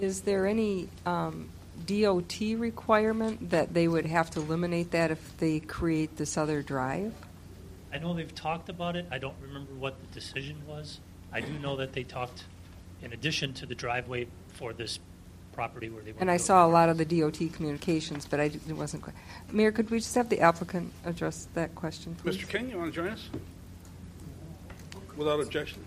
Is there any DOT requirement that they would have to eliminate that if they create this other drive? I know they've talked about it. I don't remember what the decision was. I do know that they talked in addition to the driveway for this property where they were. And I saw a lot of the DOT communications, but it wasn't quite. Mayor, could we just have the applicant address that question, please? Mr. King, you want to join us? Without objection.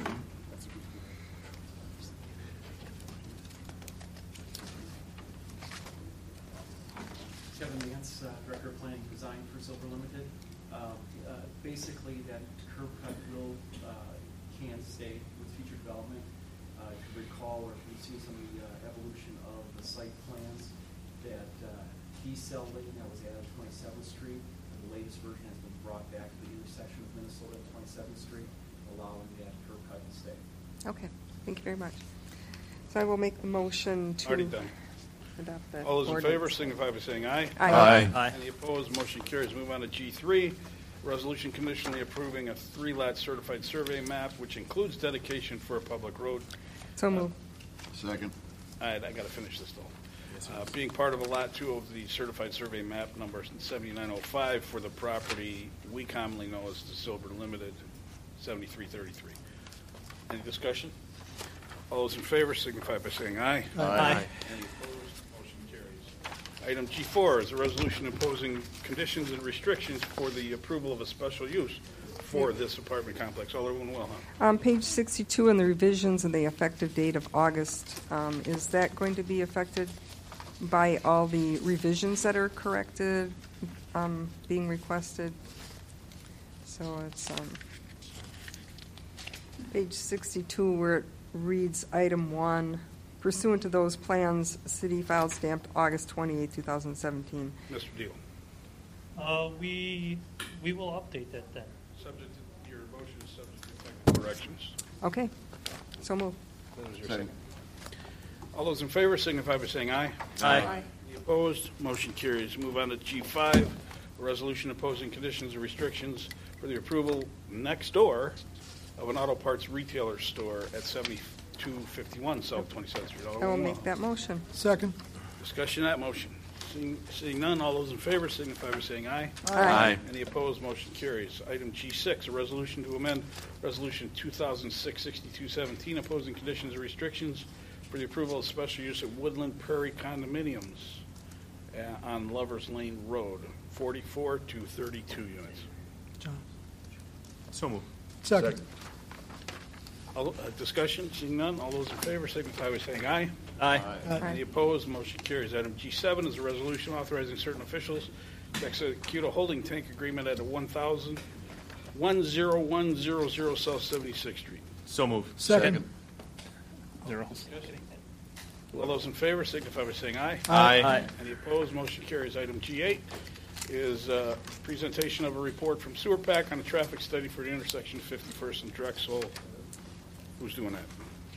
Kevin Nance, Director of Planning and Design for Silver Limited. Basically, that curb cut will can stay with future development. If you recall, or if you've seen some of the evolution of the site plans, that D-cell lane that was added to 27th Street, and the latest version has been brought back to the intersection of Minnesota and 27th Street, allowing that curb cut to stay. Okay, thank you very much. So I will make the motion to Already done. adopt that. All those in favor ordinance. signify by saying aye. Aye. Aye. Any opposed? Motion carries. Move on to G3. Resolution conditionally approving a 3-lot certified survey map, which includes dedication for a public road. So move. Second. All right, I got to finish this though. Being part of a Lot 2 of the certified survey map number 7905 for the property we commonly know as the Silver Limited 7333. Any discussion? All those in favor signify by saying aye. Aye. Any opposed? Motion carries. Item G4 is a resolution imposing conditions and restrictions for the approval of a special use for this apartment complex. Alderman Wilhelm. On page 62 in the revisions and the effective date of August, is that going to be affected by all the revisions that are corrected, being requested? So it's page 62 where it reads item 1, pursuant to those plans, city filed stamped August 28, 2017. Mr. Deal. We will update that then. Subject to your motion is subject to technical corrections. Okay, so move. That is your Second. All those in favor signify by saying aye. Aye. Any opposed? Motion carries. Move on to G5, a resolution imposing conditions and restrictions for the approval next door of an auto parts retailer store at 7251 South 27th Street. I will make that motion. Second. Discussion on that motion. Seeing none, all those in favor signify by saying aye. Aye. Any opposed? Motion carries. Item G6, a resolution to amend Resolution 2006-6217, opposing conditions and restrictions for the approval of special use at Woodland Prairie Condominiums on Lovers Lane Road, 44 to 32 units. John. So move. Second. Discussion, seeing none, all those in favor signify by saying aye. Aye. Any opposed? Motion carries. Item G7 is a resolution authorizing certain officials to execute a holding tank agreement at 10100 South 76th Street. So move. Second. Zero. All those in favor signify by saying aye. Aye. Any opposed? Motion carries. Item G8 is presentation of a report from Sewer Pack on a traffic study for the intersection of 51st and Drexel. Who's doing that?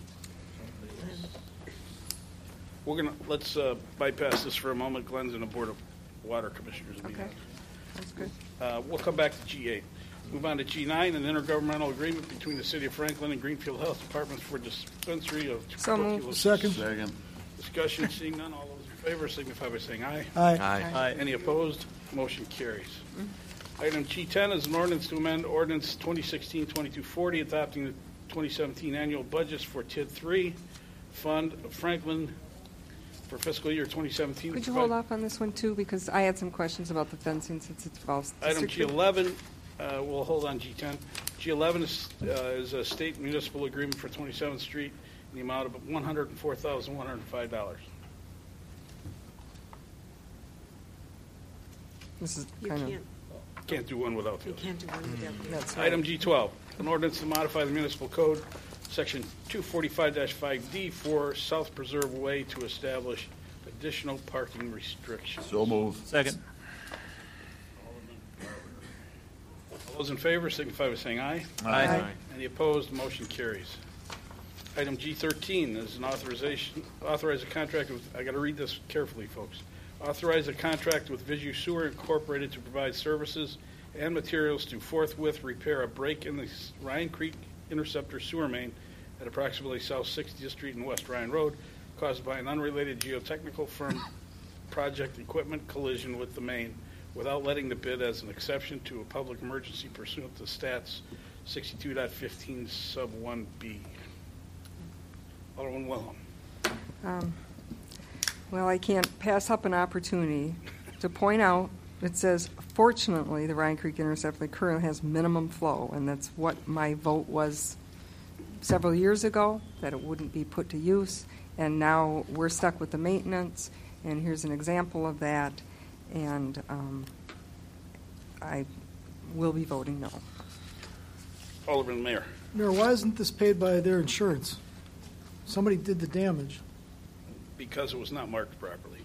Let's bypass this for a moment. Glenn's in the Board of Water Commissioners meeting. Okay, that's good. We'll come back to G8. Move on to G9, an intergovernmental agreement between the City of Franklin and Greenfield Health Departments for dispensary of So moved. tuberculosis. Second. Second. Discussion, seeing none, all those in favor signify by saying aye. Aye. Any opposed? Motion carries. Item G10 is an ordinance to amend Ordinance 2016-2240, adopting the 2017 annual budgets for TID 3 Fund of Franklin for fiscal year 2017. Could you hold off on this one, too? Because I had some questions about the fencing since it involves Item District. G11, we'll hold on G10. G11 is a state municipal agreement for 27th Street in the amount of $104,105. This is You kind of. Can't do one without the You other. can't do one without the other. That's right. Item G12, an ordinance to modify the municipal code, section 245-5D for South Preserve Way to establish additional parking restrictions. So move. Second. All those in favor signify by saying aye. Aye. Any opposed? Motion carries. Item G13 is an authorize a contract with, I got to read this carefully, folks. Authorize a contract with Visu Sewer Incorporated to provide services and materials to forthwith repair a break in the Ryan Creek Interceptor sewer main at approximately South 60th Street and West Ryan Road. caused by an unrelated geotechnical firm project equipment collision with the main without letting the bid as an exception to a public emergency pursuant to stats 62.15 sub 1B. Alderman Willem. Well, I can't pass up an opportunity to point out, it says, fortunately, the Ryan Creek Intercept currently has minimum flow, and that's what my vote was several years ago, that it wouldn't be put to use, and now we're stuck with the maintenance, and here's an example of that, and I will be voting no. Alderman Mayor. Mayor, why isn't this paid by their insurance? Somebody did the damage. Because it was not marked properly.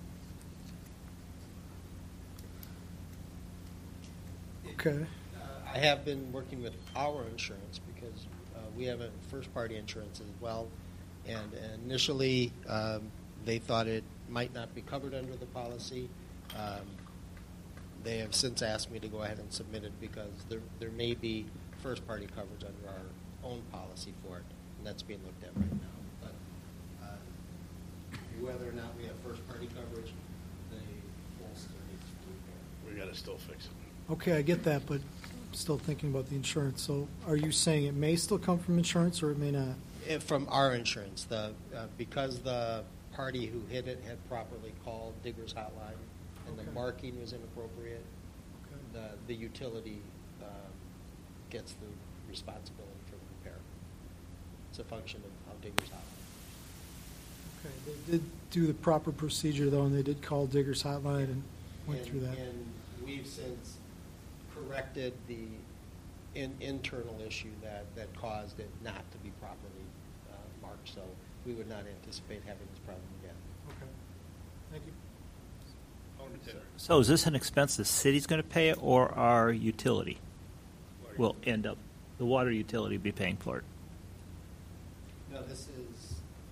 Okay. I have been working with our insurance because we have a first-party insurance as well. And initially, they thought it might not be covered under the policy. They have since asked me to go ahead and submit it because there may be first-party coverage under our own policy for it, and that's being looked at right now. But whether or not we have first-party coverage, they will still need to be repaired. We got to still fix it. Okay, I get that, but I'm still thinking about the insurance. So are you saying it may still come from insurance or it may not? From our insurance, because the party who hit it had properly called Diggers Hotline and Okay. the marking was inappropriate, Okay. the utility gets the responsibility for the repair. It's a function of how Diggers Hotline. Okay, they did do the proper procedure, though, and they did call Diggers Hotline and went through that. And we've since corrected the internal issue that caused it not to be properly marked, so we would not anticipate having this problem again. Okay, thank you. Alderman Taylor. So is this an expense the city's going to pay or our utility will end up, the water utility be paying for it? No, this is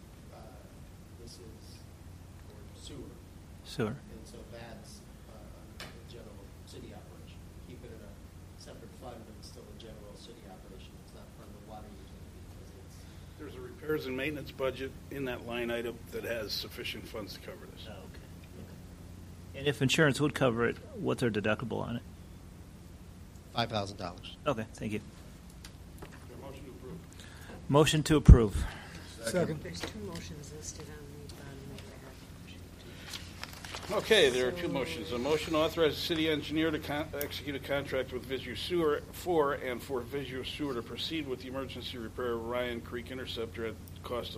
for sewer, Sewer. and so that's a general city operation. Keep it in a separate fund, but it's still a general city operation. It's not part of the water utility because it's. There's a repairs and maintenance budget in that line item that has sufficient funds to cover this. Okay. And if insurance would cover it, what's our deductible on it? $5,000. Okay, thank you. Is there a motion to approve? Motion to approve. Second. There's two motions listed on the bottom of that. Okay, there are two motions. A motion to authorize the city engineer to execute a contract with Visu Sewer for Visu Sewer to proceed with the emergency repair of Ryan Creek Interceptor at the cost of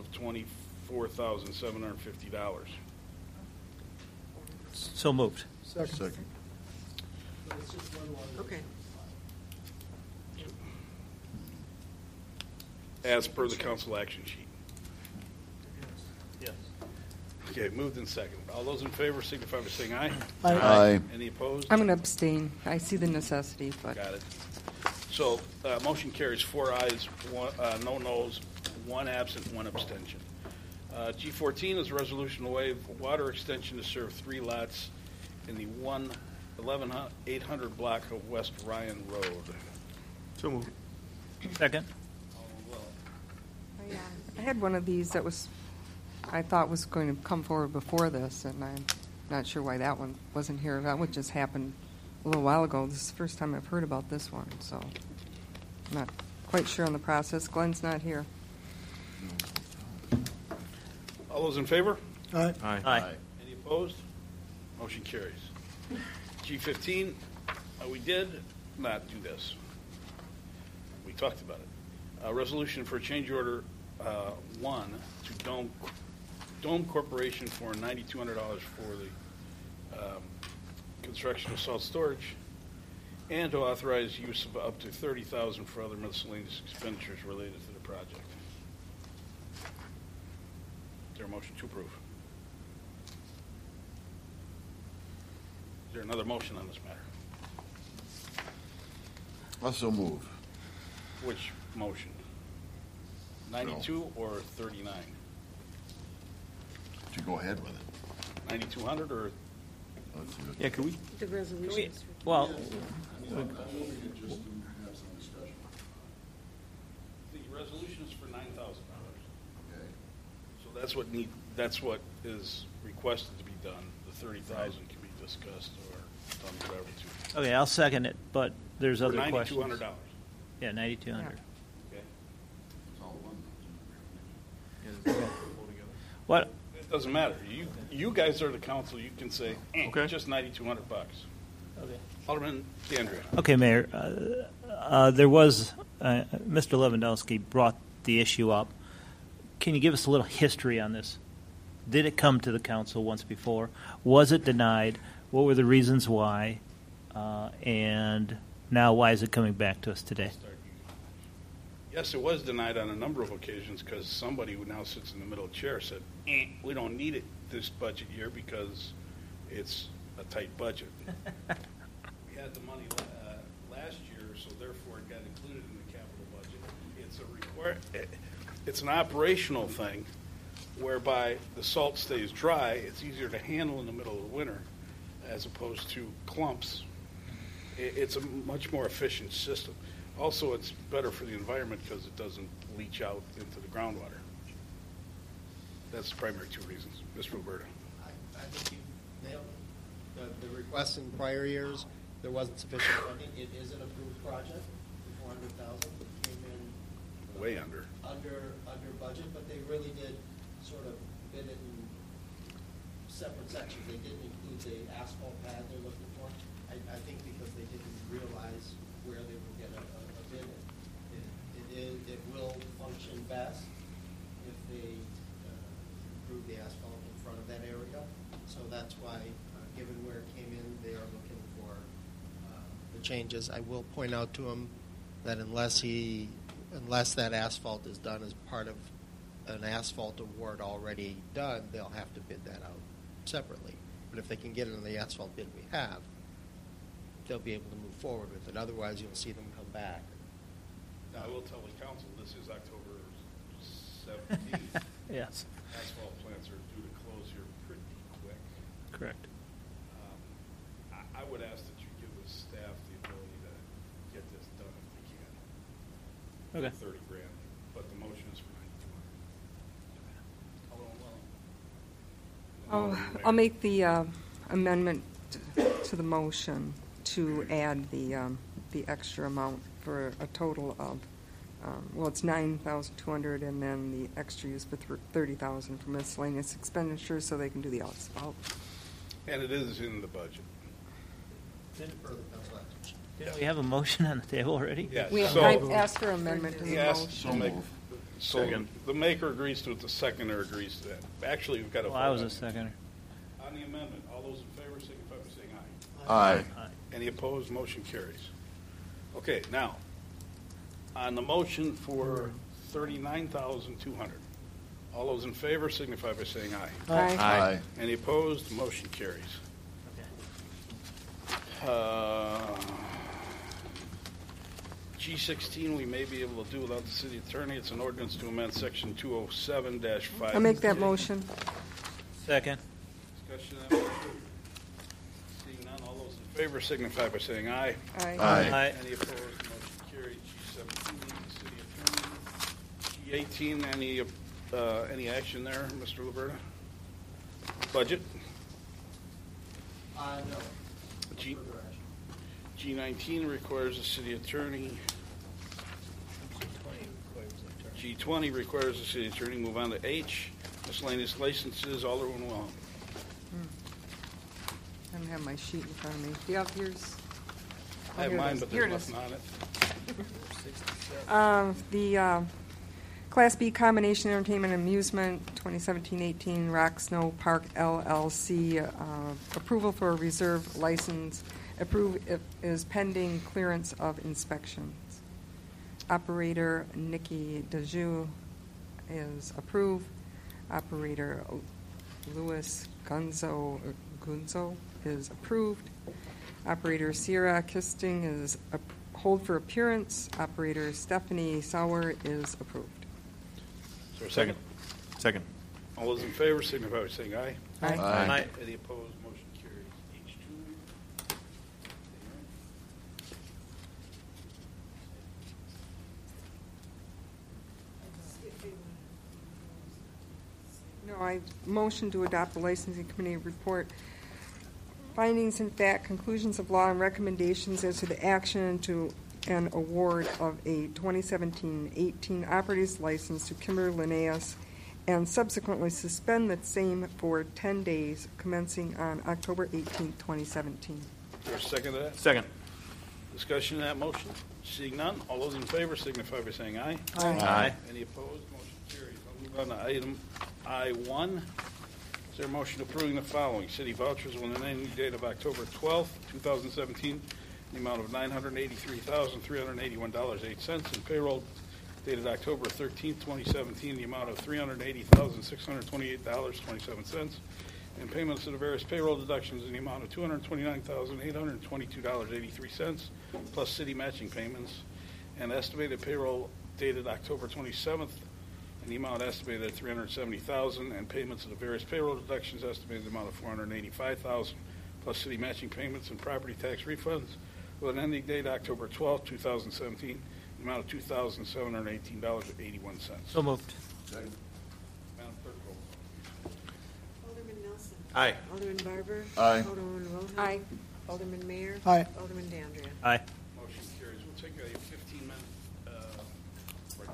$24,750. So moved. Second. Okay. As per the council action sheet. Yes. Okay, moved and second. All those in favor signify by saying aye. Aye. Any opposed? I'm going to abstain. I see the necessity, but Got it. So, motion carries 4 ayes, no noes, 1 absent, 1 abstention. G14 is a resolution to waive water extension to serve 3 lots in the 11800 block of West Ryan Road. So moved. Second. I had one of these that I thought was going to come forward before this, and I'm not sure why that one wasn't here. That one just happened a little while ago. This is the first time I've heard about this one, so I'm not quite sure on the process. Glenn's not here. All those in favor? Aye. Aye. Any opposed? Motion carries. G15, we did not do this. We talked about it. Resolution for change order 1 to Dome Corporation for $9,200 for the construction of salt storage, and to authorize use of up to $30,000 for other miscellaneous expenditures related to the project. Is there a motion to approve? Is there another motion on this matter? Also move. Which motion? 92 or 39? To go ahead with it. 9,200 or Let's see what- Yeah, could we? The resolutions. Well, the resolution is for $9,000. Okay. So that's what that's what is requested to be done. The 30,000 can be discussed or done whatever to. Okay, I'll second it, but there's For other questions. $9,200. Yeah, 9,200. Okay. It's all one. What? It doesn't matter. You guys are the council. You can say, Okay. just $9,200. Okay. Alderman DeAndrea. Okay, Mayor. There was Mr. Lewandowski brought the issue up. Can you give us a little history on this? Did it come to the council once before? Was it denied? What were the reasons why? And now, why is it coming back to us today? Yes, it was denied on a number of occasions because somebody who now sits in the middle chair said, we don't need it this budget year because it's a tight budget. We had the money last year, so therefore it got included in the capital budget. It's an operational thing whereby the salt stays dry. It's easier to handle in the middle of the winter as opposed to clumps. It's a much more efficient system. Also, it's better for the environment because it doesn't leach out into the groundwater. That's the primary two reasons. Mr. Roberta. I think you nailed it. The requests in prior years, there wasn't sufficient funding. It is an approved project. The $400,000 came in Way under. Under budget, but they really did sort of bid it in separate sections. They didn't include the asphalt pad they're looking for. I think because they didn't realize where they would get a bid in. It will function best if they improve the asphalt in front of that area. So that's why, given where it came in, they are looking for the changes. I will point out to them that unless that asphalt is done as part of an asphalt award already done, they'll have to bid that out separately. But if they can get it in the asphalt bid we have, they'll be able to move forward with it. Otherwise, you'll see them come back. Now, I will tell the council, this is October 17th. Yes. Asphalt plants are due to close here pretty quick. Correct. I would ask that you give the staff the ability to get this done if they can. Okay. For $30,000, but the motion is for $9,200. I'll make the amendment to the motion to add the extra amount for a total of, it's $9,200, and then the extra use for $30,000 for miscellaneous expenditures so they can do the asphalt. And it is in the budget. Didn't we have a motion on the table already? Yes. I've asked for amendment to the Yes. motion. So Second. the maker agrees to it, the seconder agrees to that. Actually, we've got to vote. Well, I was on a it. seconder. On the amendment, all those in favor signify by saying Aye. Aye. Any opposed? Motion carries. Okay, now, on the motion for $39,200, all those in favor signify by saying aye. Aye. Aye. Any opposed? Motion carries. G16, we may be able to do without the city attorney. It's an ordinance to amend section 207-5. I'll make that motion. Second. Discussion on that motion. Seeing none, all those in favor signify by saying aye. Aye. Aye. Any opposed? Motion carried. G17, city attorney. G18, any action there, Mr. Roberta? Budget? No. G- G19 requires the city attorney. G20 requires the city attorney. Move on to H, miscellaneous licenses. Alderman Wellham. I don't have my sheet in front of me. Do you have yours? I have here it mine, is. but Here there's it nothing is. on it. The Class B Combination Entertainment and Amusement 2017-18 Rock Snow Park LLC approval for a reserve license. Is pending clearance of inspections. Operator Nikki DeJoux is approved. Operator Louis Gunzo is approved. Operator Sierra Kisting is hold for appearance. Operator Stephanie Sauer is approved. Is there a second? Second. All those in favor signify by saying aye. Aye. Aye. Any opposed? Motion carries. H2. No, No, I motion to adopt the licensing committee report, findings and fact, conclusions of law, and recommendations as to the action to an award of a 2017-18 operator's license to Kimber Linnaeus, and subsequently suspend the same for 10 days, commencing on October 18, 2017. Is there a second to that? Second. Discussion of that motion? Seeing none, all those in favor signify by saying aye. Aye. Any opposed? Motion carries. I'll move on to item I-1. Is there a motion approving the following? City vouchers with an ending date of October 12th, 2017, in the amount of $983,381.08, and payroll dated October 13th, 2017, in the amount of $380,628.27, and payments to the various payroll deductions in the amount of $229,822.83, plus city matching payments, and estimated payroll dated October 27th, in the amount estimated at $370,000, and payments to the various payroll deductions estimated in the amount of $485,000, plus city matching payments and property tax refunds, with an ending date October 12th, 2017, in the amount of $2,718.81. So moved. Madam Clerk, roll. Alderman Nelson. Aye. Alderman Barber. Aye. Alderman Wilhelm. Aye. Alderman Mayor. Aye. Alderman DeAndrea. Aye. Motion carries. We'll take a 15-minute break.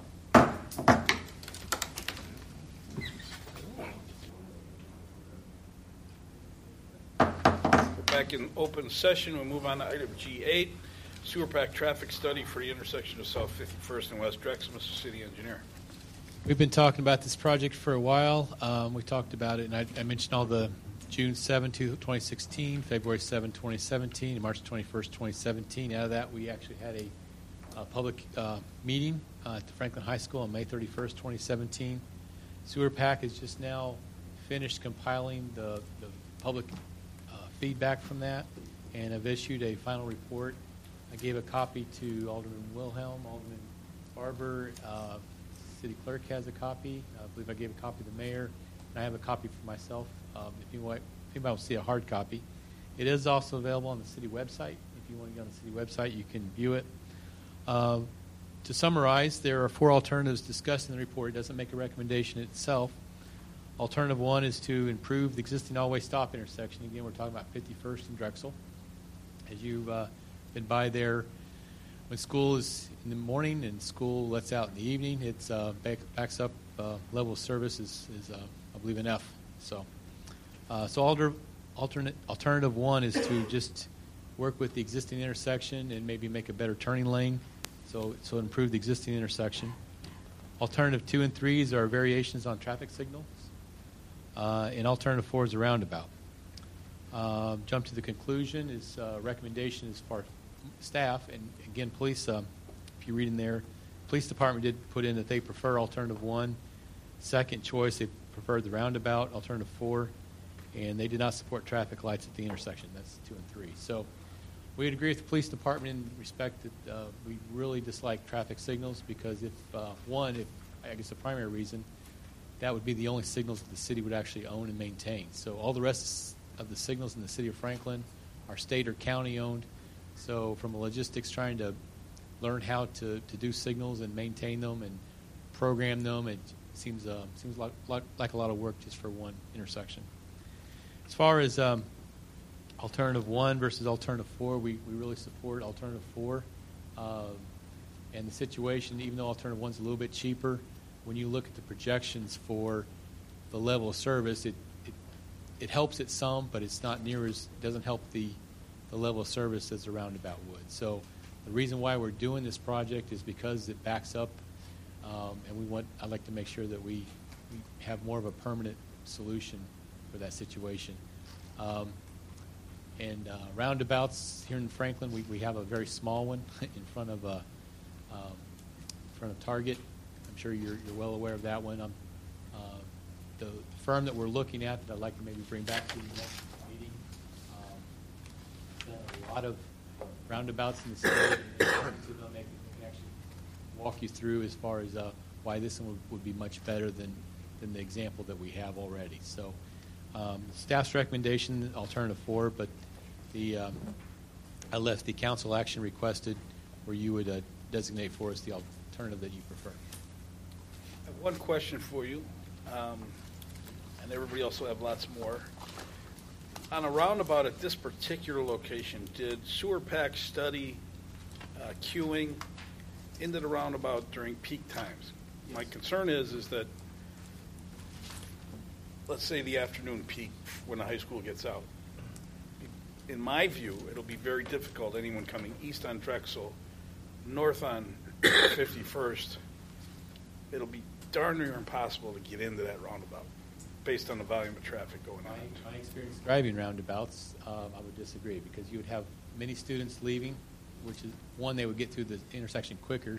We're back in open session. We'll move on to item G8, sewer pack traffic study for the intersection of South 51st and West Drexel. Mr. City Engineer. We've been talking about this project for a while. We talked about it, and I mentioned all the June 7, 2016, February 7, 2017, and March 21st, 2017. Out of that, we actually had a public meeting at the Franklin High School on May 31st, 2017. Sewer PAC has just now finished compiling the public feedback from that and have issued a final report. I gave a copy to Alderman Wilhelm, Alderman Barber. City Clerk has a copy. I believe I gave a copy to the Mayor, and I have a copy for myself. If anybody wants to see a hard copy, it is also available on the city website. If you want to go on the city website, you can view it. To summarize, there are 4 alternatives discussed in the report. It doesn't make a recommendation itself. Alternative 1 is to improve the existing all-way stop intersection. Again, we're talking about 51st and Drexel. As you've been by there, when school is in the morning and school lets out in the evening, it's backs up. Level of service is I believe, an F. So alternative 1 is to just work with the existing intersection and maybe make a better turning lane, so improve the existing intersection. Alternative 2 and 3 are variations on traffic signals, and alternative 4 is a roundabout. Jump to the conclusion is recommendation is for staff, and again, police. If you read in there, police department did put in that they prefer alternative 1. Second choice, they preferred the roundabout, alternative 4, and they did not support traffic lights at the intersection. That's 2 and 3. So we would agree with the police department in respect that we really dislike traffic signals because if I guess the primary reason, that would be the only signals that the city would actually own and maintain. So all the rest of the signals in the city of Franklin are state or county owned. So from a logistics, trying to learn how to do signals and maintain them and program them, it seems like a lot of work just for one intersection. As far as alternative 1 versus alternative 4, we really support alternative 4. And the situation, even though alternative 1 is a little bit cheaper, when you look at the projections for the level of service, it helps it some, but it's not near as doesn't help the level of service as the roundabout would. So the reason why we're doing this project is because it backs up, and I'd like to make sure that we have more of a permanent solution for that situation. And roundabouts here in Franklin, we have a very small one in front of Target. I'm sure you're well aware of that one. The firm that we're looking at that I'd like to maybe bring back to the next meeting, done a lot of roundabouts in the city. They can actually walk you through as far as why this one would be much better than the example that we have already. So staff's recommendation, alternative 4, but I left the council action requested where you would designate for us the alternative that you prefer. I have one question for you. and everybody else will have lots more. On a roundabout at this particular location, did Sewer Pack study queuing into the roundabout during peak times? My concern is that, let's say the afternoon peak when the high school gets out. In my view, it'll be very difficult, anyone coming east on Drexel, north on 51st, it'll be darn near impossible to get into that roundabout based on the volume of traffic going on. My experience driving roundabouts, I would disagree because you would have many students leaving, which is one, they would get through the intersection quicker,